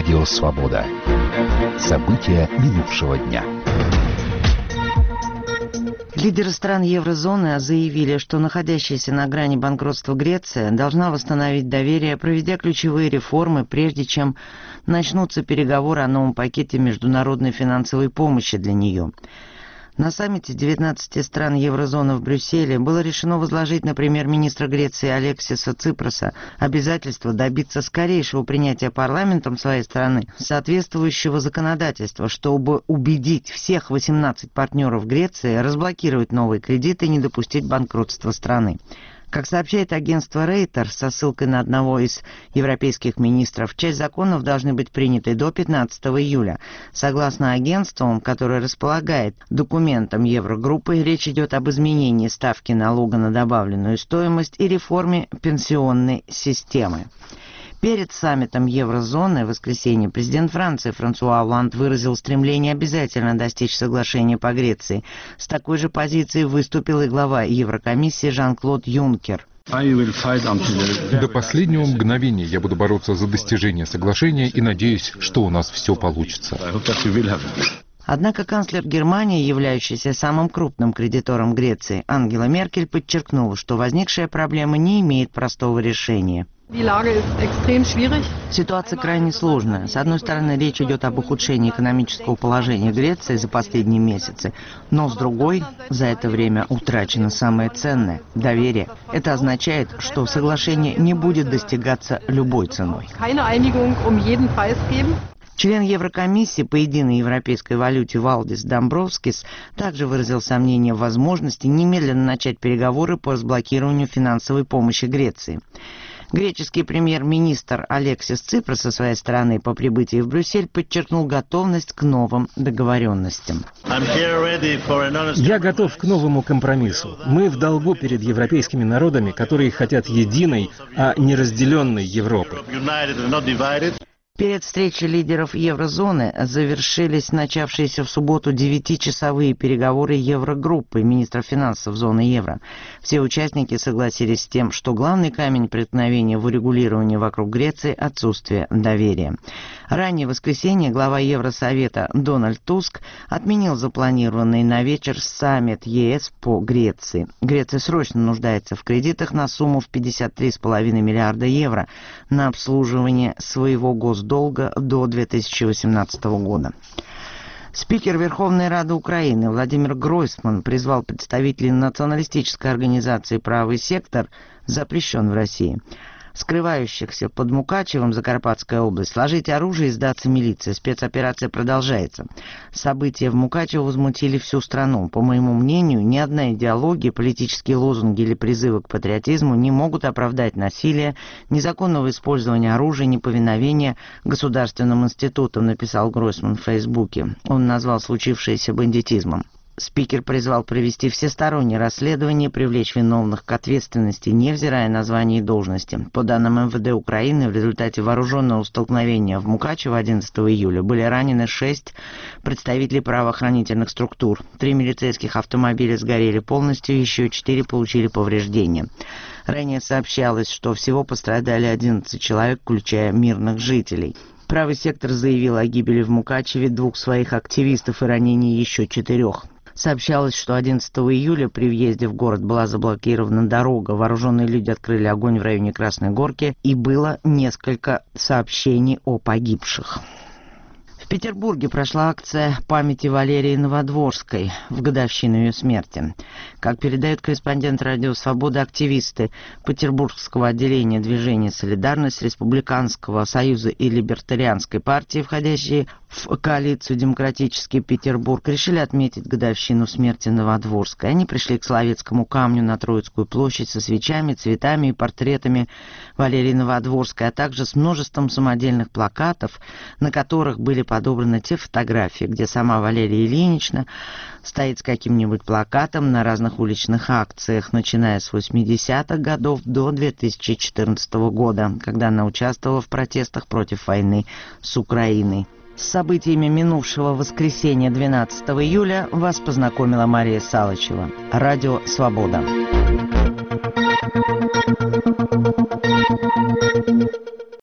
Радио «Свобода». События минувшего дня. Лидеры стран еврозоны заявили, что находящаяся на грани банкротства Греция должна восстановить доверие, проведя ключевые реформы, прежде чем начнутся переговоры о новом пакете международной финансовой помощи для нее. На саммите 19 стран еврозоны в Брюсселе было решено возложить на премьер-министра Греции Алексиса Ципроса обязательство добиться скорейшего принятия парламентом своей страны соответствующего законодательства, чтобы убедить всех 18 партнеров Греции разблокировать новые кредиты и не допустить банкротства страны. Как сообщает агентство Рейтер со ссылкой на одного из европейских министров, часть законов должны быть приняты до 15 июля. Согласно агентству, которое располагает документом Еврогруппы, речь идет об изменении ставки налога на добавленную стоимость и реформе пенсионной системы. Перед саммитом еврозоны в воскресенье президент Франции Франсуа Олланд выразил стремление обязательно достичь соглашения по Греции. С такой же позицией выступил и глава Еврокомиссии Жан-Клод Юнкер. До последнего мгновения я буду бороться за достижение соглашения и надеюсь, что у нас все получится. Однако канцлер Германии, являющийся самым крупным кредитором Греции, Ангела Меркель подчеркнула, что возникшая проблема не имеет простого решения. Ситуация крайне сложная. С одной стороны, речь идет об ухудшении экономического положения Греции за последние месяцы, но с другой, за это время утрачено самое ценное – доверие. Это означает, что соглашение не будет достигаться любой ценой. Член Еврокомиссии по единой европейской валюте Валдис Домбровскис также выразил сомнение в возможности немедленно начать переговоры по разблокированию финансовой помощи Греции. Греческий премьер-министр Алексис Ципрос со своей стороны по прибытии в Брюссель подчеркнул готовность к новым договоренностям. Я готов к новому компромиссу. Мы в долгу перед европейскими народами, которые хотят единой, а не разделенной Европы. Перед встречей лидеров еврозоны завершились начавшиеся в субботу 9-часовые переговоры Еврогруппы министров финансов зоны евро. Все участники согласились с тем, что главный камень преткновения в урегулировании вокруг Греции – отсутствие доверия. Ранее в воскресенье глава Евросовета Дональд Туск отменил запланированный на вечер саммит ЕС по Греции. Греция срочно нуждается в кредитах на сумму в 53,5 миллиарда евро на обслуживание своего госдолга до 2018 года. Спикер Верховной Рады Украины Владимир Гройсман призвал представителей националистической организации «Правый сектор», запрещен в России, скрывающихся под Мукачевом, Закарпатская область, сложить оружие и сдаться милиции. Спецоперация продолжается. События в Мукачево возмутили всю страну. По моему мнению, ни одна идеология, политические лозунги или призывы к патриотизму не могут оправдать насилие, незаконного использования оружия, неповиновения государственным институтам, написал Гройсман в Фейсбуке. Он назвал случившееся бандитизмом. Спикер призвал провести всестороннее расследование и привлечь виновных к ответственности, невзирая на звание и должности. По данным МВД Украины, в результате вооруженного столкновения в Мукачево 11 июля были ранены 6 представителей правоохранительных структур. 3 милицейских автомобиля сгорели полностью, еще 4 получили повреждения. Ранее сообщалось, что всего пострадали 11 человек, включая мирных жителей. Правый сектор заявил о гибели в Мукачеве 2 своих активистов и ранении еще 4. Сообщалось, что 11 июля при въезде в город была заблокирована дорога, вооруженные люди открыли огонь в районе Красной Горки и было несколько сообщений о погибших. В Петербурге прошла акция памяти Валерии Новодворской в годовщину ее смерти. Как передает корреспондент «Радио Свобода», активисты Петербургского отделения движения «Солидарность», Республиканского союза и Либертарианской партии, входящие в коалицию «Демократический Петербург», решили отметить годовщину смерти Новодворской. Они пришли к Соловецкому камню на Троицкую площадь со свечами, цветами и портретами Валерии Новодворской, а также с множеством самодельных плакатов, на которых были подобраны те фотографии, где сама Валерия Ильинична стоит с каким-нибудь плакатом на разных уличных акциях, начиная с 80-х годов до 2014 года, когда она участвовала в протестах против войны с Украиной. С событиями минувшего воскресенья 12 июля вас познакомила Мария Салычева. Радио «Свобода».